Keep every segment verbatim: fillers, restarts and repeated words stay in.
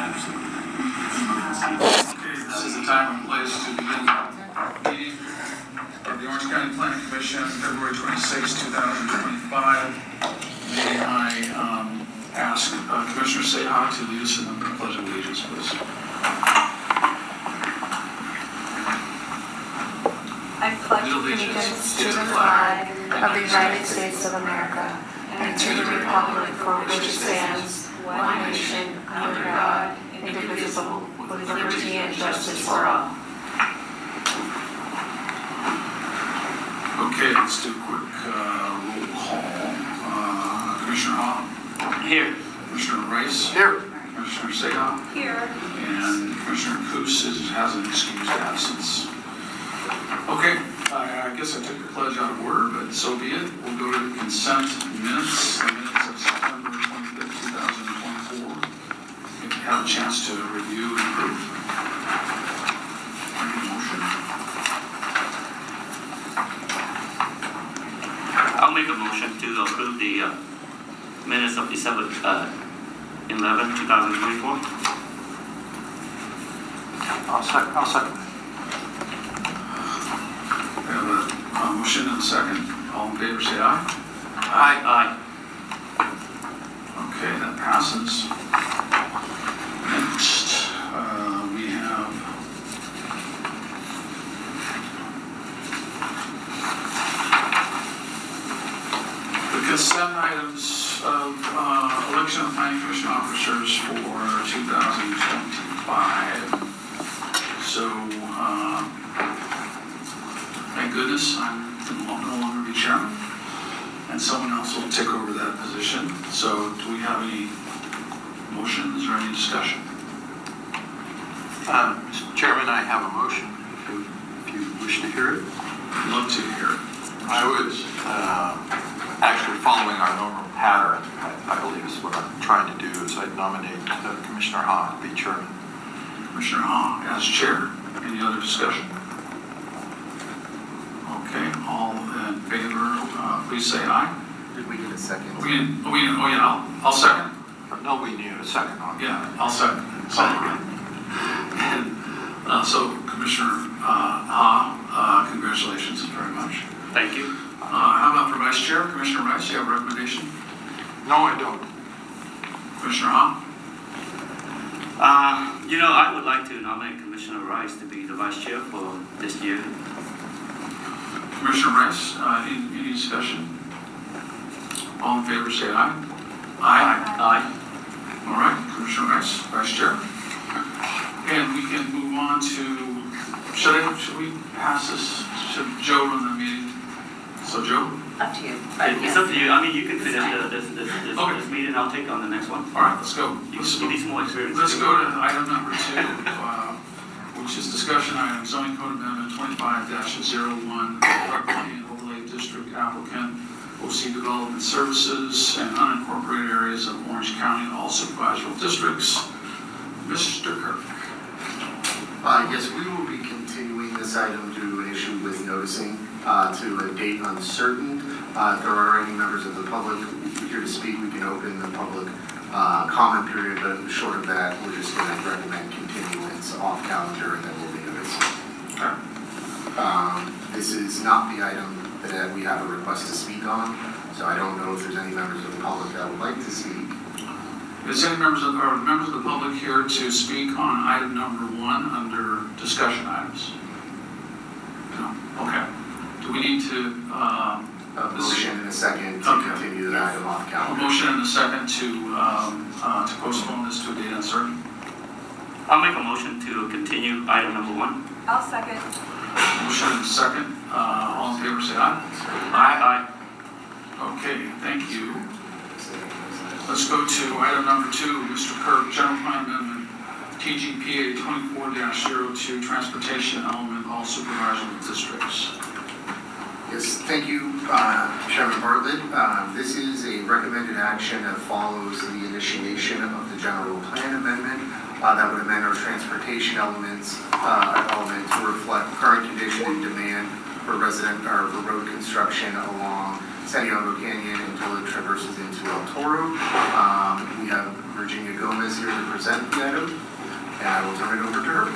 this is the time and place to begin the meeting of the Orange County Planning Commission, February twenty-sixth, two thousand twenty-five. May I um, ask uh, Commissioner Seha to lead us in the Pledge of Allegiance, please. I pledge allegiance to the flag of the United States of America and to the republic for which it stands, one nation, under God, indivisible, with liberty and justice for all. Okay, let's do a quick uh, roll call. Uh, Commissioner Hahn? Here. Commissioner Rice? Here. Commissioner Seha? Here. And Commissioner Coos is, has an excused absence. Okay, I, I guess I took the pledge out of order, but so be it. We'll go to the consent minutes, the minutes of September twenty-fifth, two thousand twenty-four. If you have a chance to review and approve. Any motion? I'll make a motion to approve the uh, minutes of December uh, eleventh, two thousand twenty-four. I'll second. I'll second. We have a, a motion and a second. All in favor, say aye. Aye. Aye. Okay, that passes. Next, uh, we have the consent items of uh, election of planning commission officers for two thousand twenty-five. So, uh, thank goodness I'm no longer the chairman, and someone else will take over that position. So, do we have any motions or any discussion? Uh, Mister Chairman, I have a motion, if you, if you wish to hear it. I'd love to hear it. I was uh, actually following our normal pattern, I, I believe is what I'm trying to do, is I nominate uh, Commissioner Hahn to be chairman. Commissioner Hahn as chair. Any other discussion? Okay, all in favor, uh, please say aye. Did we get a second? We, we, oh yeah, I'll, I'll second. No, we need a second on that. Yeah, I'll second. Second. And uh, so, Commissioner uh, Ha, uh, congratulations very much. Thank you. Uh, how about for Vice Chair? Commissioner Rice, you have a recommendation? No, I don't. Commissioner Ha? Uh, you know, I would like to nominate Commissioner Rice to be the vice chair for this year. Commissioner Rice, uh, any, any discussion? All in favor, say aye. Aye. Aye. All right, Commissioner Rice, Vice Chair. And we can move on to, should I, should we pass this, should Joe run the meeting? So Joe? Up to you. It's up to you. I mean, you can finish the, this, this, this, Okay. this meeting. I'll take on the next one. All right, let's go. You Let's can go. give me some more experience. Let's go to item number two, uh, which is discussion item zoning code amendment twenty-five dash zero one, Parkland Overlay District applicant, O C Development Services and unincorporated areas of Orange County, all supervisory districts. Mister Kirk. Uh, yes, we will be continuing this item due to an issue with noticing uh, to a date uncertain. Uh, if there are any members of the public here to speak, we can open the public uh, comment period, but short of that, we're just going to recommend continuance off calendar and then we'll be noticing. Okay. Um, this is not the item that we have a request to speak on, so I don't know if there's any members of the public that would like to speak. Is any members of, or members of the public here to speak on item number one under discussion items? No? Okay. Do we need to, uh, A motion and a second to Okay. continue the item off a calendar. motion and a second to, um, uh, to postpone this to a date uncertain? I'll make a motion to continue item number one. I'll second. Motion and a second. Uh, all in favor, say aye. Aye. Okay, thank you. Let's go to item number two, Mister Kirk, General Plan Amendment, T G P A twenty-four dash zero two, Transportation Element, all supervisory districts. Yes, thank you, uh, Chairman Bartlett. Uh, This is a recommended action that follows the initiation of the general plan amendment uh, that would amend our transportation elements uh, element to reflect current condition and demand for resident or for road construction along Santiago Canyon until it traverses into El Toro. Um, we have Virginia Gomez here to present the item, and I will turn it over to her.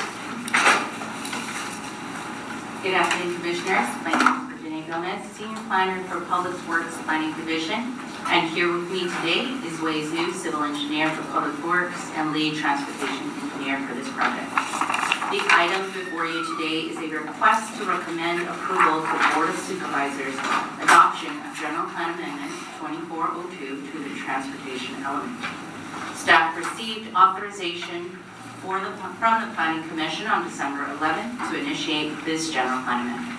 Good afternoon, Commissioners. My name is Virginia Gomez, Senior Planner for Public Works Planning Division. And here with me today is Wei Zhu, Civil Engineer for Public Works and Lead Transportation Engineer for this project. The item before you today is a request to recommend approval to the Board of Supervisors adoption of General Plan Amendment twenty-four oh two to the transportation element. Staff received authorization for the, from the Planning Commission on December eleventh to initiate this General Plan Amendment.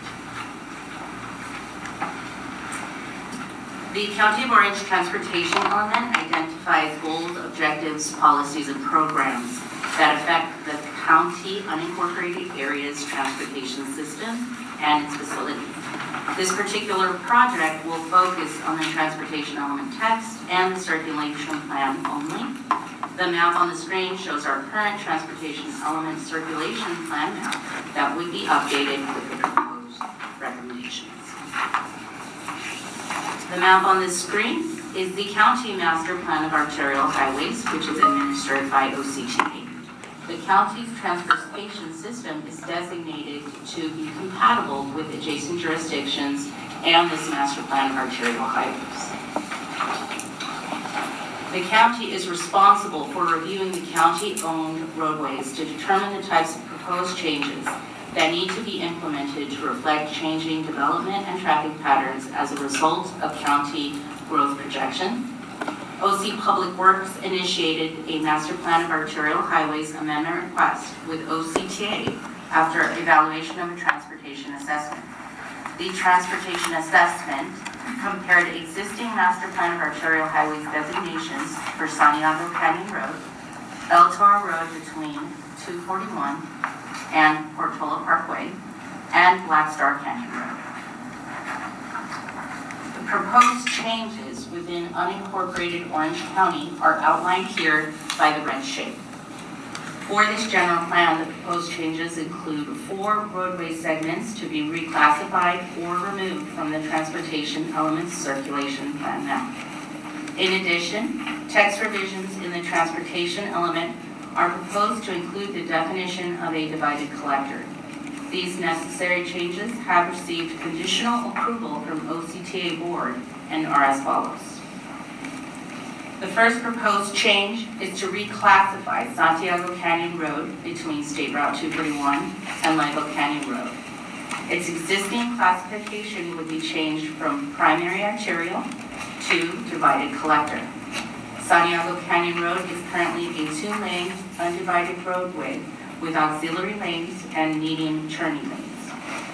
The County of Orange Transportation Element identifies goals, objectives, policies, and programs that affect the county unincorporated areas transportation system and its facilities. This particular project will focus on the transportation element text and the circulation plan only. The map on the screen shows our current transportation element circulation plan map that would be updated with the proposed recommendations. The map on this screen is the County Master Plan of Arterial Highways, which is administered by O C T A. The county's transportation system is designated to be compatible with adjacent jurisdictions and this Master Plan of Arterial Highways. The county is responsible for reviewing the county-owned roadways to determine the types of proposed changes that need to be implemented to reflect changing development and traffic patterns as a result of county growth projections. O C Public Works initiated a Master Plan of Arterial Highways amendment request with O C T A after evaluation of a transportation assessment. The transportation assessment compared existing Master Plan of Arterial Highways designations for Santiago Canyon Road, El Toro Road between two forty-one and Portola Parkway, and Black Star Canyon Road. The proposed changes within unincorporated Orange County are outlined here by the red shape. For this general plan, the proposed changes include four roadway segments to be reclassified or removed from the transportation elements circulation plan map. In addition, text revisions in the transportation element are proposed to include the definition of a divided collector. These necessary changes have received conditional approval from O C T A board and are as follows. The first proposed change is to reclassify Santiago Canyon Road between State Route two forty-one and Live Oak Canyon Road. Its existing classification would be changed from primary arterial to divided collector. Santiago Canyon Road is currently a two-lane undivided roadway with auxiliary lanes and median turning lanes.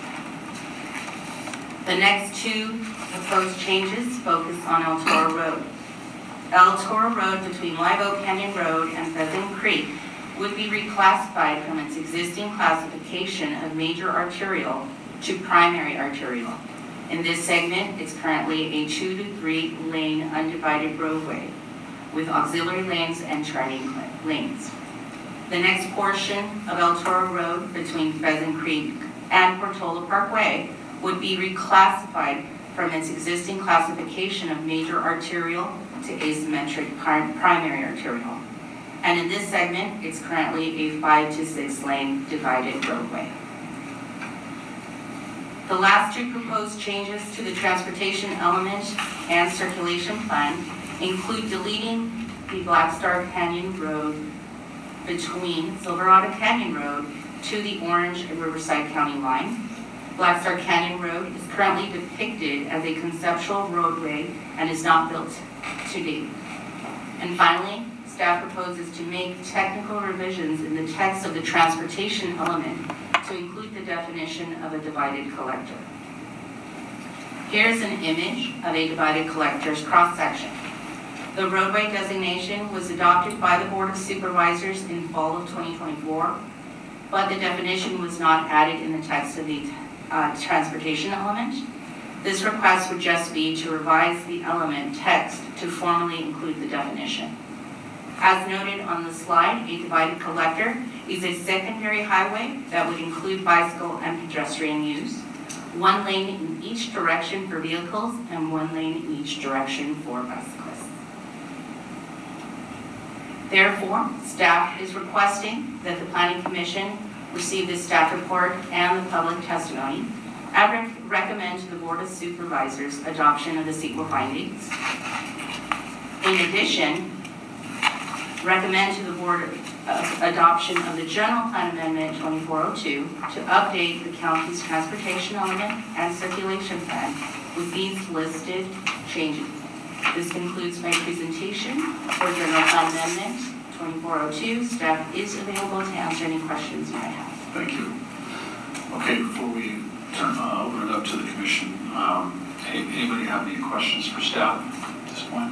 The next two proposed changes focus on El Toro Road. El Toro Road between Live Oak Canyon Road and Pheasant Creek would be reclassified from its existing classification of major arterial to primary arterial. In this segment, it's currently a two to three lane undivided roadway with auxiliary lanes and turning lanes. The next portion of El Toro Road between Pheasant Creek and Portola Parkway would be reclassified from its existing classification of major arterial to asymmetric primary arterial. And in this segment, it's currently a five to six lane divided roadway. The last two proposed changes to the transportation element and circulation plan include deleting the Black Star Canyon Road between Silverado Canyon Road to the Orange and Riverside County line. Black Star Canyon Road is currently depicted as a conceptual roadway and is not built to date. And finally, staff proposes to make technical revisions in the text of the transportation element to include the definition of a divided collector. Here's an image of a divided collector's cross-section. The roadway designation was adopted by the Board of Supervisors in fall of twenty twenty-four, but the definition was not added in the text of the uh, transportation element. This request would just be to revise the element text to formally include the definition. As noted on the slide, a divided collector is a secondary highway that would include bicycle and pedestrian use, one lane in each direction for vehicles and one lane in each direction for bicyclists. Therefore, staff is requesting that the Planning Commission receive this staff report and the public testimony and rec- recommend to the Board of Supervisors adoption of the C E Q A findings. In addition, recommend to the Board uh, adoption of the General Plan Amendment twenty-four oh two to update the county's transportation element and circulation plan with these listed changes. This concludes my presentation for General Plan Amendment twenty-four oh two. Staff is available to answer any questions you may have. Thank you. Okay, before we turn, uh, open it up to the commission, um, any- anybody have any questions for staff at this point?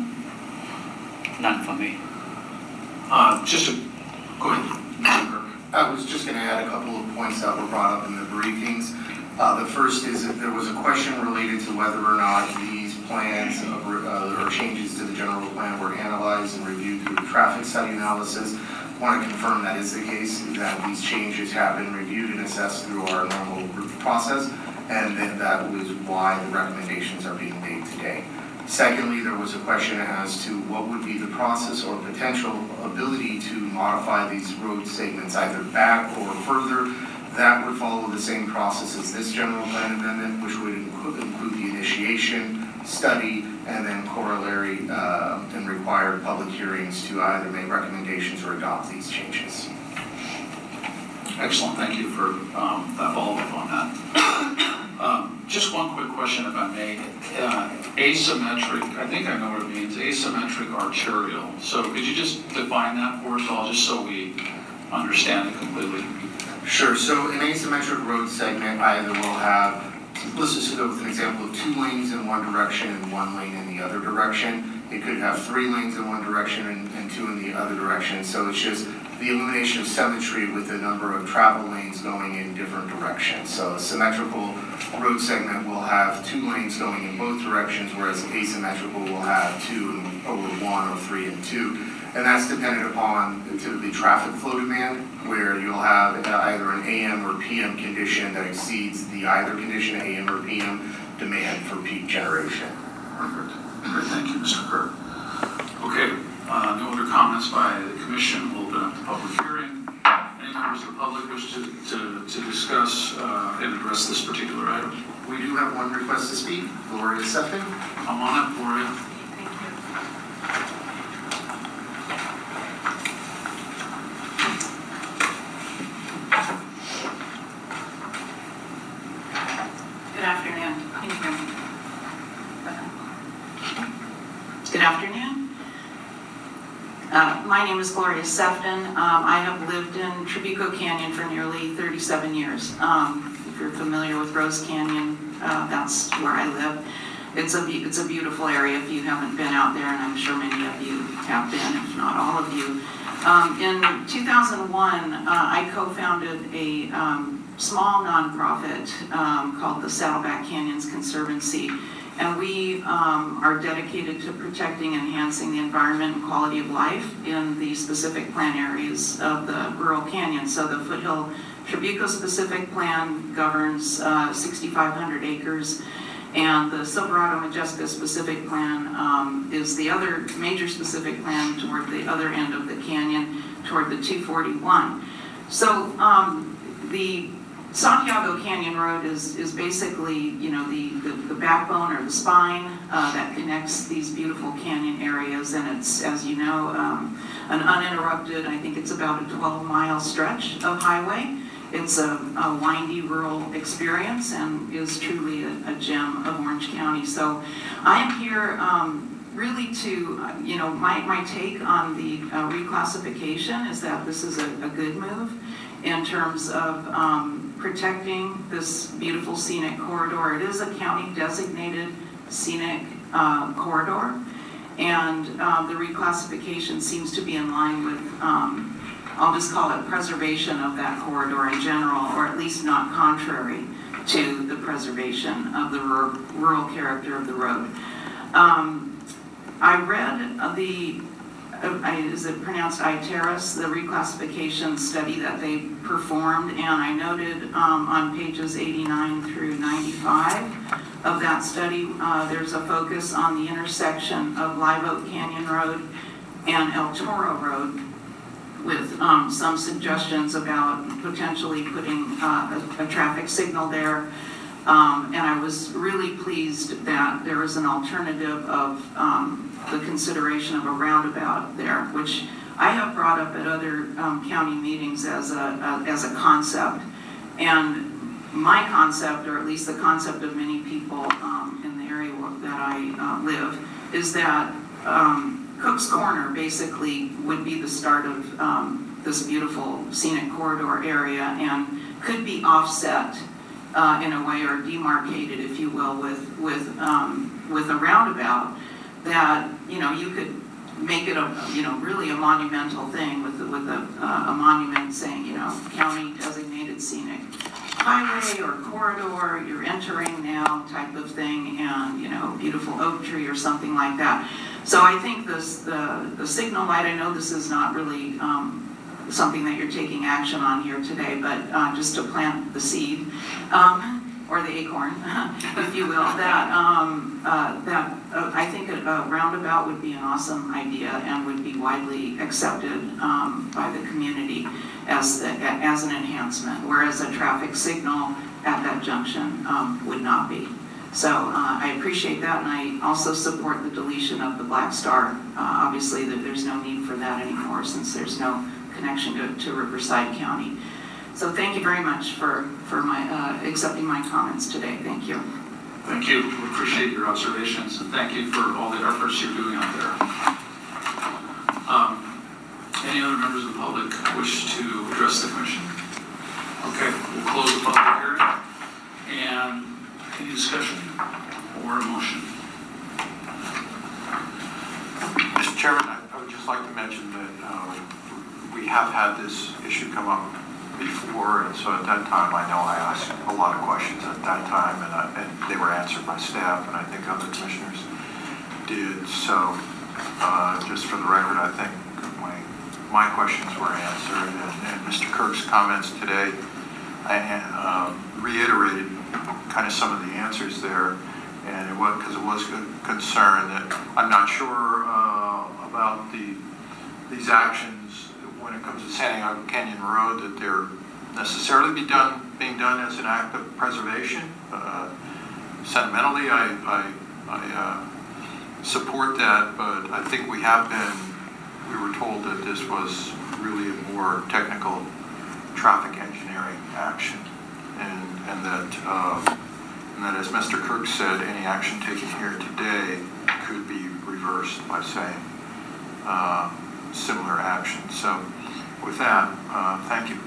None for me. Uh, just to, go ahead, Mister Kirk. I was just going to add a couple of points that were brought up in the briefings. Uh, The first is that there was a question related to whether or not these plans of, uh, or changes to the general plan were analyzed and reviewed through the traffic study analysis. I want to confirm that is the case, that these changes have been reviewed and assessed through our normal process, and that that was why the recommendations are being made today. Secondly, there was a question as to what would be the process or potential ability to modify these road segments either back or further. That would follow the same process as this general plan amendment, which would include, include the initiation, study, and then corollary uh, and required public hearings to either make recommendations or adopt these changes. Excellent, thank you for um, that follow-up on that. Um, just one quick question, if I may. Uh, asymmetric, I think I know what it means, asymmetric arterial. So could you just define that for us all, just so we understand it completely? Sure, so an asymmetric road segment either will have, let's just go with an example of two lanes in one direction and one lane in the other direction. It could have three lanes in one direction and, and two in the other direction. So it's just the elimination of symmetry with the number of travel lanes going in different directions. So a symmetrical road segment will have two lanes going in both directions, whereas asymmetrical will have two over one or three and two. And that's dependent upon typically traffic flow demand, where you'll have either an A M or P M condition that exceeds the either condition, A M or P M, demand for peak generation. Perfect. Great, thank you, Mister Kirk. Okay, uh, no other comments by the commission. We'll open up the public hearing. Any members of the public wish to, to, to discuss uh, and address this particular item? We do have one request to speak, Gloria Sefton. Come on up, Gloria. Good afternoon. Can you hear me? Good afternoon. Uh, my name is Gloria Sefton. Um, I have lived in Trabuco Canyon for nearly thirty-seven years. Um, if you're familiar with Rose Canyon, uh, that's where I live. It's a, it's a beautiful area if you haven't been out there, and I'm sure many of you have been, if not all of you. Um, in two thousand one, uh, I co-founded a um, small nonprofit um, called the Saddleback Canyons Conservancy, and we um, are dedicated to protecting and enhancing the environment and quality of life in the specific plan areas of the rural canyon. So the Foothill Trabuco specific plan governs uh, sixty-five hundred acres, and the Silverado Majestica specific plan um, is the other major specific plan toward the other end of the canyon, toward the two forty-one. So um, the Santiago Canyon Road is, is basically, you know, the, the, the backbone or the spine uh, that connects these beautiful canyon areas, and it's, as you know, um, an uninterrupted, I think it's about a twelve mile stretch of highway. It's a, a windy rural experience and is truly a, a gem of Orange County. So I am here um, really to, uh, you know, my, my take on the uh, reclassification is that this is a, a good move in terms of um, protecting this beautiful scenic corridor. It is a county designated scenic uh, corridor, and uh, the reclassification seems to be in line with um, I'll just call it preservation of that corridor in general, or at least not contrary to the preservation of the rural, rural character of the road. Um, I read the uh, I- is it pronounced Iteris, the reclassification study that they performed, and I noted um, on pages eighty-nine through ninety-five of that study, uh, there's a focus on the intersection of Live Oak Canyon Road and El Toro Road, with um, some suggestions about potentially putting uh, a, a traffic signal there. Um, and I was really pleased that there was an alternative of um, the consideration of a roundabout there, which I have brought up at other um, county meetings as a, a as a concept. And my concept, or at least the concept of many people um, in the area that I uh, live, is that um, Cook's Corner basically would be the start of um, this beautiful scenic corridor area, and could be offset uh, in a way, or demarcated, if you will, with with um, with a roundabout that, you know, you could make it a, you know, really a monumental thing with with a, uh, a monument saying, you know, county designated scenic highway or corridor, you're entering now type of thing, and, you know, beautiful oak tree or something like that. So I think this, the, the signal light, I know this is not really um, something that you're taking action on here today, but uh, just to plant the seed, um, or the acorn, if you will, that, um, uh, that uh, I think a, a roundabout would be an awesome idea and would be widely accepted um, by the community as, the, as an enhancement, whereas a traffic signal at that junction um, would not be. So uh, I appreciate that, and I also support the deletion of the Black Star. Uh, obviously, that there's no need for that anymore, since there's no connection to, to Riverside County. So thank you very much for, for my uh, accepting my comments today. Thank you. Thank you. We appreciate your observations, and thank you for all the efforts you're doing out there. Um, any other members of the public wish to address the commission? Okay, we'll close the public hearing. And any discussion or a motion? Mister Chairman, I I would just like to mention that uh, we have had this issue come up before, and so at that time, I know I asked a lot of questions at that time, and, I, and they were answered by staff, and I think other commissioners did. So, uh, just for the record, I think my my questions were answered, and, and Mister Kirk's comments today, I uh, reiterated kind of some of the answers there, and it was because it was a concern that I'm not sure uh, about the these actions when it comes to Santiago Canyon Road, that they're necessarily be done being done as an act of preservation. Uh, sentimentally, I I, I uh, support that, but I think we have been. We were told that this was really a more technical traffic engineering action, and and that uh, and that, as Mister Kirk said, any action taken here today could be reversed by saying uh, similar action. So, with that, uh, thank you.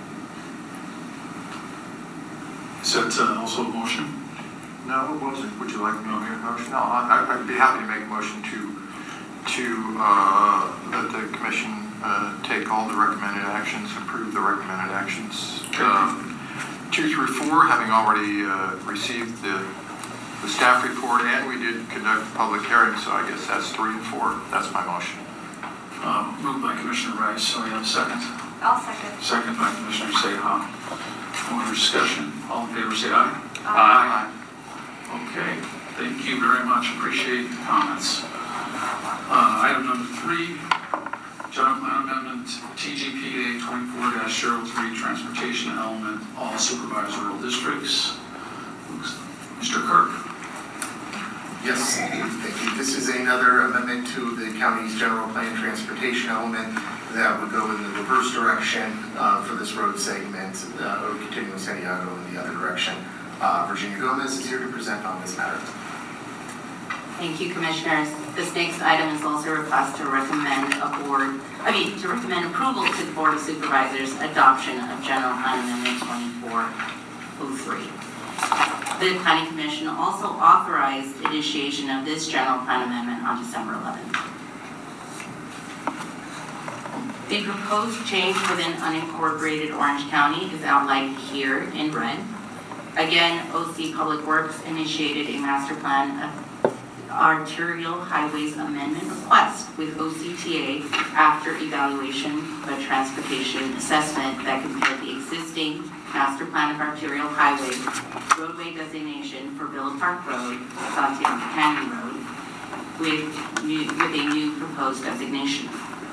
Is that uh, also a motion? No, it wasn't. Would you like me to make a motion? No, I, I'd be happy to make a motion to to uh, let the commission uh, take all the recommended actions, approve the recommended actions. Um, two through four, having already uh, received the, the staff report, and we did conduct a public hearing, so I guess that's three and four. That's my motion. Uh, moved by Commissioner Rice, so we have a second. I'll second. Second by Commissioner Seha. More discussion. All in favor, say aye. Aye. Okay, thank you very much. Appreciate the comments. Uh, item number three, general plan amendment, T G P A twenty-four dash zero three, transportation element, all supervised rural districts. Mister Kirk. Yes, thank you. This is another amendment to the county's general plan transportation element that would go in the reverse direction uh, for this road segment, uh, or continuing Santiago in the other direction. Uh, Virginia Gomez is here to present on this matter. Thank you, Commissioners. This next item is also a request to recommend a board, I mean, to recommend approval to the Board of Supervisors adoption of General Plan Amendment twenty-four oh three. The Planning Commission also authorized initiation of this General Plan Amendment on December eleventh. The proposed change within unincorporated Orange County is outlined here in red. Again, O C Public Works initiated a master plan of Arterial Highways Amendment Request with O C T A after evaluation of a transportation assessment that compared the existing Master Plan of Arterial Highway roadway designation for Villa Park Road, Santiago Canyon Road, with, new, with a new proposed designation.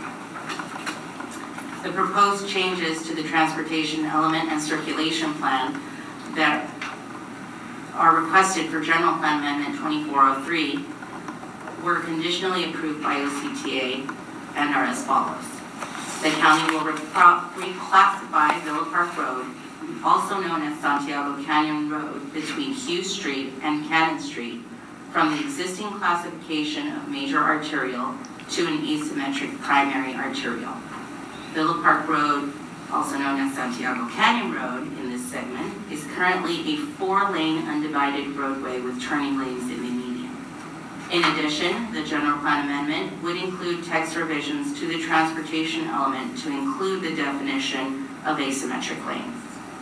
The proposed changes to the transportation element and circulation plan that are requested for General Plan Amendment twenty-four oh three were conditionally approved by O C T A and are as follows. The county will reclassify Villa Park Road, also known as Santiago Canyon Road, between Hughes Street and Cannon Street, from the existing classification of major arterial to an asymmetric primary arterial. Villa Park Road, also known as Santiago Canyon Road in this segment, is currently a four-lane undivided roadway with turning lanes in the median. In addition, the general plan amendment would include text revisions to the transportation element to include the definition of asymmetric lanes.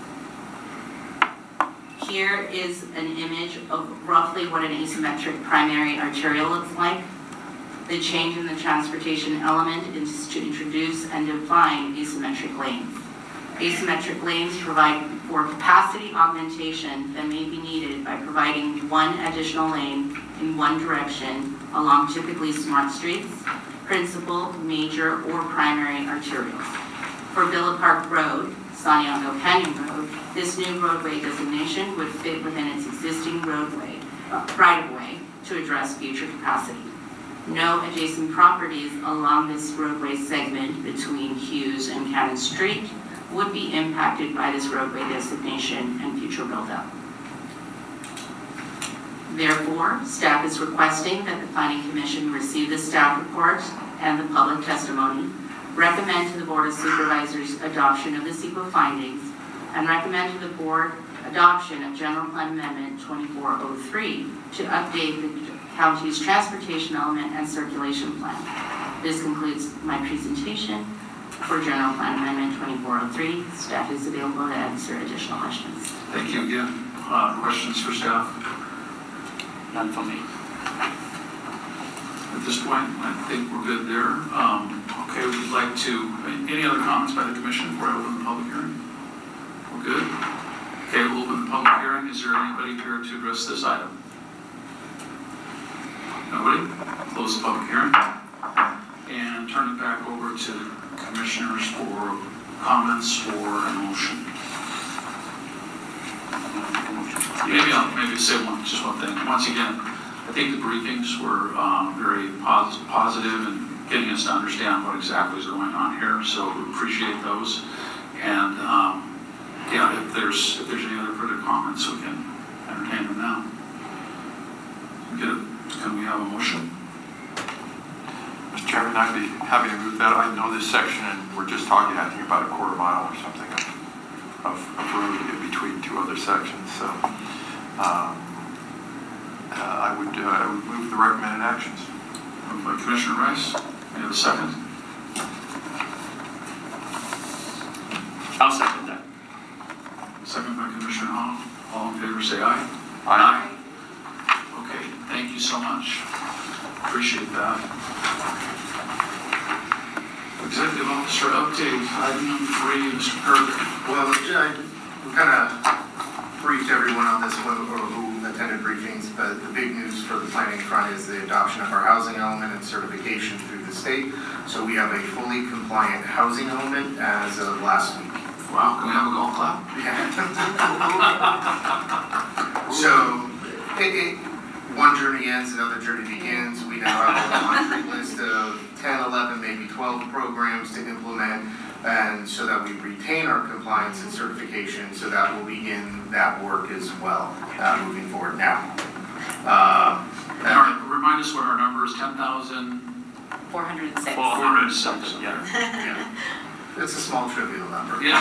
Here is an image of roughly what an asymmetric primary arterial looks like. The change in the transportation element is to introduce and define asymmetric lanes. Asymmetric lanes provide for capacity augmentation that may be needed by providing one additional lane in one direction along typically smart streets, principal, major, or primary arterials. For Villa Park Road, Santiago Canyon Road, this new roadway designation would fit within its existing roadway, uh, right-of-way to address future capacity. No adjacent properties along this roadway segment between Hughes and Cannon Street would be impacted by this roadway designation and future build-up. Therefore, staff is requesting that the Planning Commission receive the staff report and the public testimony, recommend to the Board of Supervisors adoption of the S E Q A findings, and recommend to the Board adoption of General Plan Amendment twenty-four oh three to update the county's transportation element and circulation plan. This concludes my presentation for General Plan Amendment twenty-four oh three. Staff is available to answer additional questions. Thank you again. Uh, questions for staff? None for me. At this point, I think we're good there. Um, okay, we'd like to, any other comments by the commission before I open the public hearing? We're good? Okay, we'll open the public hearing. Is there anybody here to address this item? Nobody? Close the public hearing. And turn it back over to the commissioners for comments or a motion. Maybe I'll maybe say one, just one thing. Once again, I think the briefings were um, very pos positive in getting us to understand what exactly is going on here. So we appreciate those. And um, yeah, if there's if there's any other further comments, we can entertain them now. Get it. Can we have a motion? Mister Chairman, I'd be happy to move that. I know this section, and we're just talking, I think, about a quarter mile or something of, of road in between two other sections. So um, uh, I would uh, I would move the recommended actions. Moved by Commissioner Rice. Any other second? I'll second that. Second by Commissioner Hall. All in favor, say aye. Aye. Okay, thank you so much. Appreciate that. Executive Officer update, item number three, Mister Kirk. Well, I, we kind of briefed everyone on this one or who attended briefings, but the big news for the planning front is the adoption of our housing element and certification through the state. So we have a fully compliant housing element as of last week. Wow, can we have a golf clap? Yeah. So, it, it, one journey ends, another journey begins. We now have a laundry list of ten, eleven, maybe twelve programs to implement, and so that we retain our compliance and certification, so that will begin that work as well, uh, moving forward now. Uh, And our, remind us what our number is, ten thousand? four hundred six. Four hundred something, yeah. yeah. It's a small trivial number. Yeah.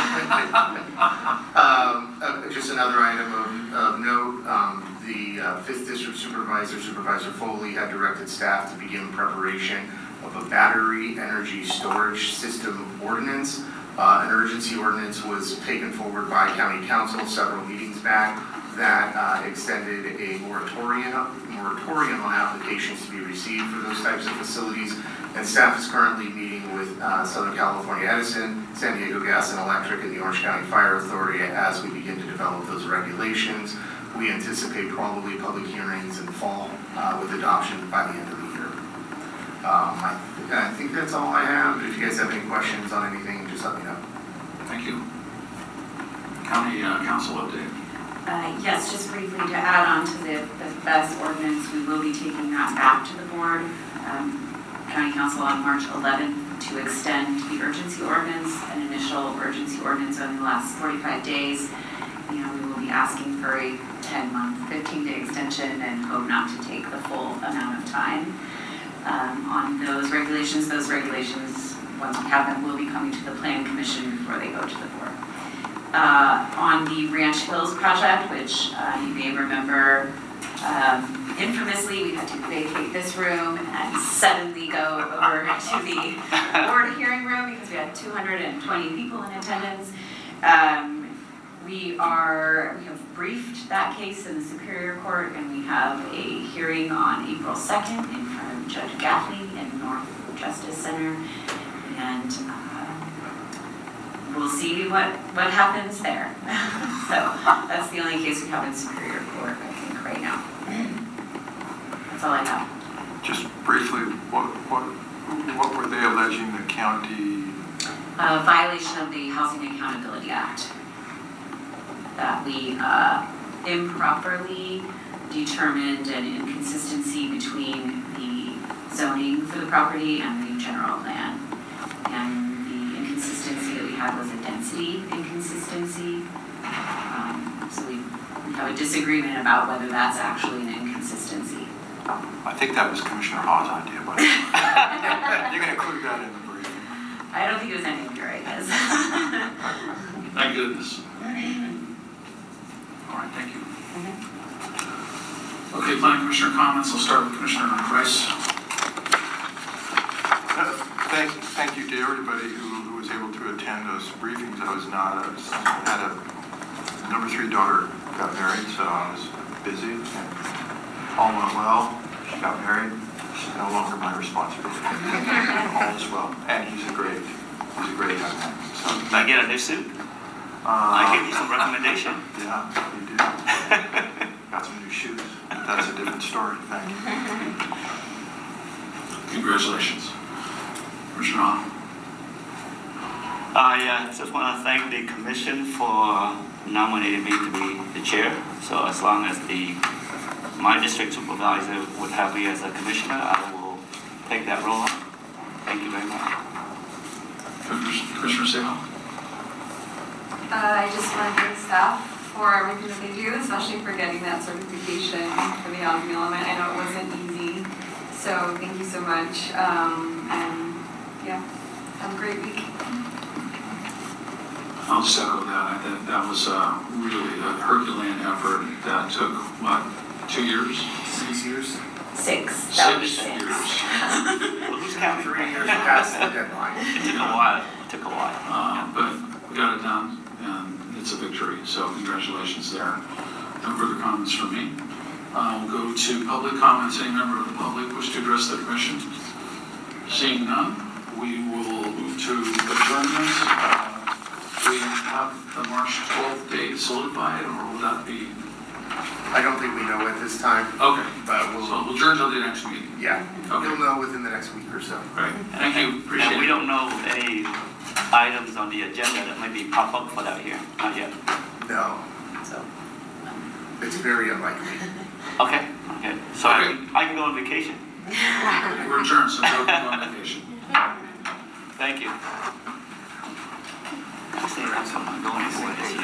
um, uh, just another item of, of note, um, the uh, fifth District Supervisor, Supervisor Foley, had directed staff to begin preparation of a battery energy storage system ordinance. Uh, an urgency ordinance was taken forward by County Council several meetings back that uh, extended a moratorium, moratorium on applications to be received for those types of facilities. And staff is currently meeting with uh, Southern California Edison, San Diego Gas and Electric, and the Orange County Fire Authority as we begin to develop those regulations. We anticipate probably public hearings in the fall uh, with adoption by the end of the year. Um, I, I think that's all I have. If you guys have any questions on anything, just let me know. Thank you. County uh, Council update. Uh, Yes, just briefly to add on to the, the B E S ordinance, we will be taking that back to the board, um, County Council on March eleventh to extend the urgency ordinance, an initial urgency ordinance over the last forty-five days. You know, we will be asking for a ten-month, fifteen-day extension and hope not to take the full amount of time um, on those regulations. Those regulations, once we have them, will be coming to the Planning Commission before they go to the board. Uh, on the Ranch Hills project, which uh, you may remember, um, infamously, we had to vacate this room and suddenly go over to the board hearing room because we had two hundred twenty people in attendance. Um, we are, we have briefed that case in the Superior Court, and we have a hearing on April second in front of Judge Gaffney in North Justice Center. And we'll see what, what happens there. So that's the only case we have in Superior Court, I think, right now. That's all I have. Just briefly, what, what, what were they alleging the county? A violation of the Housing Accountability Act. That we uh, improperly determined an inconsistency between the zoning for the property and the general plan. And the inconsistency that we had was a density inconsistency. Um, so we, we have a disagreement about whether that's actually an inconsistency. I think that was Commissioner Hawes' idea, but you can include that in the briefing. I don't think it was anything you're right, guys. Thank goodness. All right, thank you. Okay, Planning Commissioner comments. I'll start with Commissioner Rice. Uh, Thank, thank you to everybody who, who was able to attend those briefings. I was not, I was, had a number three daughter got married, so I was busy, and all went well. She got married. She's no longer my responsibility. All is well, and he's a great, he's a great young man. So, Did I get a new suit? uh, I gave you some recommendation. Yeah, you did. Got some new shoes. But that's a different story. Thank you. Congratulations. Commissioner Hahn. I uh, just want to thank the commission for nominating me to be the chair. So as long as the my district supervisor would have me as a commissioner, I will take that role on. Thank you very much. Commissioner Sehal. Uh, I just want to thank staff for everything that they do, especially for getting that certification for the housing element. I know it wasn't easy, so thank you so much. Um, and yeah, have a great week. I'll just echo that. I think that was uh, really a Herculean effort that took, what, two years? Six years? Six. That would be Six six. years. Well, who's counting? Three years past the deadline. It took a while. It took a while. Uh, but we got it done, and it's a victory. So congratulations there. No further comments from me. Uh, we'll go to public comments. Any member of the public wish to address the commission? Seeing none, we will move to adjournment. Uh, we have the March twelfth date solidified, or will that be? I don't think we know at this time, Okay, but so we'll, we'll adjourn until the next meeting. yeah, Okay. you'll know within the next week or so. Great, thank you, appreciate And we it. don't know any items on the agenda that maybe pop up for that here. Not yet. No, So, it's very unlikely. okay, okay. So I can, I can go on vacation. We're adjourned, so go on vacation. Thank you. I say that's what I'm going for this year.